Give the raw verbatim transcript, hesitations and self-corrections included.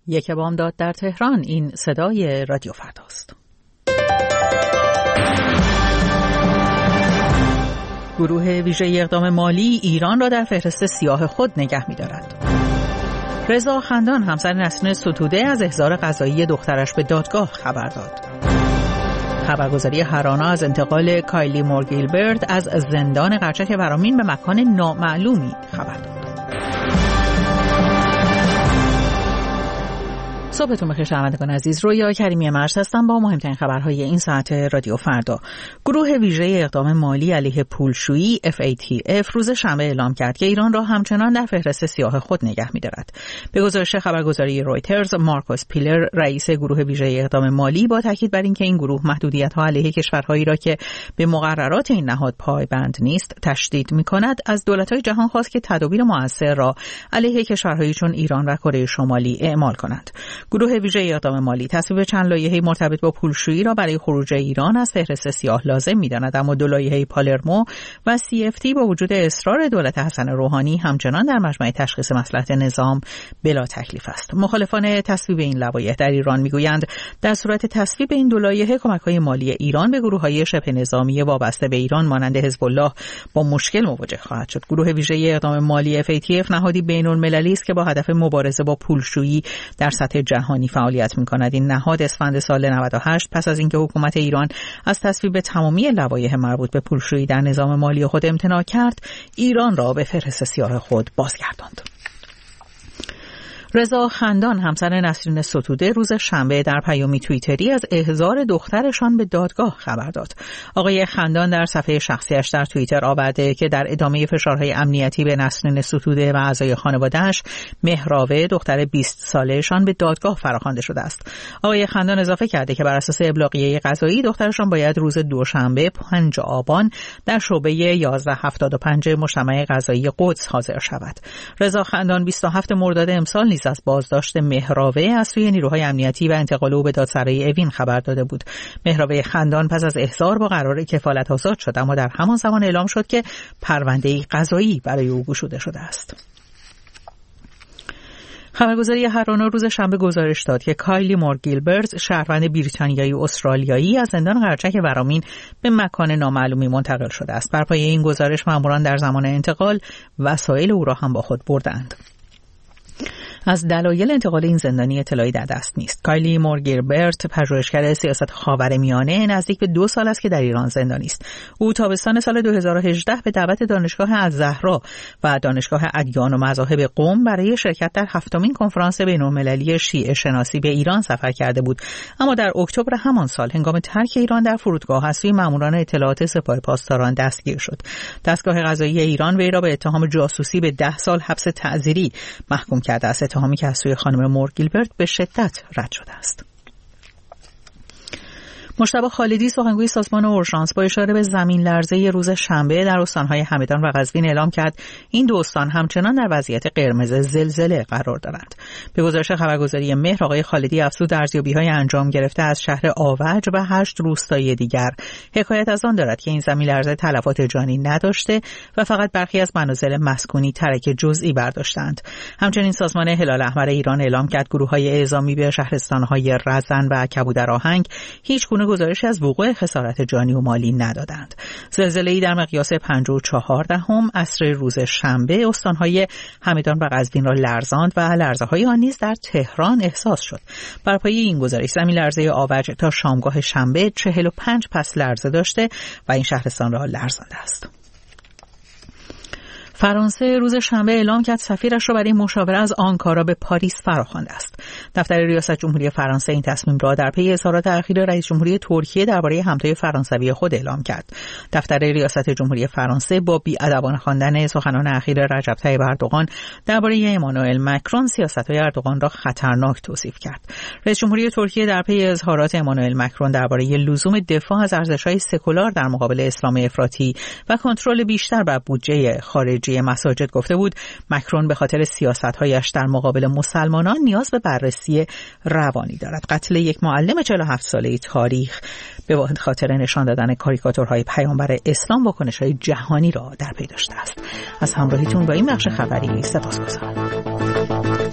یک بامداد در تهران. این صدای رادیو فرداست. گروه ویژه اقدام مالی ایران را در فهرست سیاه خود نگه می‌دارد. رضا خندان همسر نسرین ستوده از احضار قضایی دخترش به دادگاه خبر داد. خبرگزاری هرانا از انتقال کایلی مور گیلبرت از زندان قرچک ورامین به مکان نامعلومی خبر داد. صبحتون بخیر شنوندگان عزیز. رویا کریمی مرز هستم با مهمترین خبرهای این ساعت رادیو فردا. گروه ویژه اقدام مالی علیه پولشویی اف ای تی اف روز شنبه اعلام کرد که ایران را همچنان در فهرست سیاه خود نگه می‌دارد. به گزارش خبرگزاری رویترز، مارکوس پیلر رئیس گروه ویژه اقدام مالی با تاکید بر اینکه این گروه محدودیت‌ها علیه کشورهایی را که به مقررات این نهاد پایبند نیست تشدید می‌کند، از دولت‌های جهان خواست که تدابیر مؤثر را علیه کشورهایی چون ایران و کره شمالی اعمال کنند. گروه ویژه اقدام مالی تصویب چند لایحه مرتبط با پولشویی را برای خروج ایران از فهرست سیاه لازم می‌داند، اما دو لایحه پالرمو و سی اف تی با وجود اصرار دولت حسن روحانی همچنان در مجمع تشخیص مصلحت نظام بلا تکلیف است. مخالفان تصویب این لوایح در ایران می‌گویند در صورت تصویب این دو لایحه کمک‌های مالی ایران به گروه‌های شبه نظامی وابسته به ایران مانند حزب الله با مشکل مواجه خواهد شد. گروه ویژه اقدام مالی اف ای تی اف نهادی بین‌المللی است که با هدف مبارزه با پولشویی در سطح جهانی فعالیت می‌کند. این نهاد اسفند سال نود و هشت پس از اینکه حکومت ایران از تصویب تمامی لوایح مربوط به پولشویی در نظام مالی خود امتناع کرد، ایران را به فهرست سیاه خود بازگرداند. رضا خندان همسر نسرین ستوده روز شنبه در پیامی توییتری از احضار دخترشان به دادگاه خبر داد. آقای خندان در صفحه شخصیش در توییتر آورده که در ادامه فشارهای امنیتی به نسرین ستوده و اعضای خانواده‌اش، مهراوه دختر بیست ساله‌شان به دادگاه فراخوانده شده است. آقای خندان اضافه کرده که بر اساس ابلاغیه قضایی دخترشان باید روز دوشنبه پنجم آبان در شعبه یازده هفتاد و پنج مجتمع قضایی قدس حاضر شود. رضا خندان بیست و هفتم مرداد امسال نیز از بازداشت مهراوه از سوی نیروهای امنیتی و انتقال او به دادسرای اوین خبر داده بود. مهراوه خندان پس از احضار با قرار کفالت آزاد شد، اما در همان زمان اعلام شد که پرونده قضایی برای او گشوده شده است. خبرگزاری هرانا روز شنبه گزارش داد که کایلی مور گیلبرت شهروند بریتانیایی و استرالیایی از زندان قرچک ورامین به مکان نامعلومی منتقل شده است. بر پایه این گزارش ماموران در زمان انتقال وسایل او را هم با خود بردند. از دلایل انتقال این زندانی اطلاعی در دست نیست. کایلی مور گیلبرت پژوهشگر سیاست خاورمیانه نزدیک به دو سال است که در ایران زندانی است. او تابستان سال دو هزار و هجده به دعوت دانشگاه الزهرا و دانشگاه ادیان و مذاهب قم برای شرکت در هفتمین کنفرانس بین‌المللی شیعه شناسی به ایران سفر کرده بود، اما در اکتبر همان سال هنگام ترک ایران در فرودگاه از سوی ماموران اطلاعات سپاه پاسداران دستگیر شد. دستگاه قضایی ایران وی را به اتهام جاسوسی به ده سال حبس تعزیری محکوم کرده است، اتهامی که از سوی خانم مور گیلبرت به شدت رد شده است. مجتبی خالدی سخنگوی سازمان اورژانس با اشاره به زمین لرزه روز شنبه در استان‌های همدان و قزوین اعلام کرد این دو استان همچنان در وضعیت قرمز زلزله قرار دارند. به گزارش خبرگزاری مهر، آقای خالدی افزود ارزیابی‌های انجام گرفته از شهر آوج و هشت روستای دیگر حکایت از آن دارد که این زمین لرزه تلفات جانی نداشته و فقط برخی از منازل مسکونی ترک جزئی برداشتند. همچنین سازمان هلال احمر ایران اعلام کرد گروه‌های اعزامی به شهرستان‌های رزن و کبودرآهنگ هیچ گونه گزارشی از وقوع خسارت جانی و مالی ندادند. زلزله‌ای در مقیاس پنج و چهار دهم عصر روز شنبه استان‌های همدان و قزوین را لرزاند و لرزه‌های آن نیز در تهران احساس شد. بر پایه این گزارش زمین لرزه آوج تا شامگاه شنبه چهل و پنج پس لرزه داشته و این شهرستان را لرزانده است. فرانسه روز شنبه اعلام کرد سفیرش را برای مشاوره از آنکارا به پاریس فراخوانده است. دفتر ریاست جمهوری فرانسه این تصمیم را در پی اظهارات اخیر رئیس جمهوری ترکیه درباره همتای فرانسوی خود اعلام کرد. دفتر ریاست جمهوری فرانسه با بی‌ادبانه خواندن سخنان اخیر رجب طیب اردوغان درباره امانوئل مکرون سیاست‌های اردوغان را خطرناک توصیف کرد. رئیس جمهوری ترکیه در پی اظهارات امانوئل مکرون درباره لزوم دفاع از ارزش‌های سکولار در مقابل اسلام افراطی و کنترل بیشتر بر بودجه خارجی مساجد گفته بود مکرون به خاطر سیاست‌هایش در مقابل مسلمانان نیاز به بررسی روانی دارد. قتل یک معلم چهل و هفت ساله تاریخ به خاطر نشان دادن کاریکاتورهای پیامبر اسلام واکنش‌های جهانی را در پی داشته است. از همراهیتون با این بخش خبری سپاسگزارم.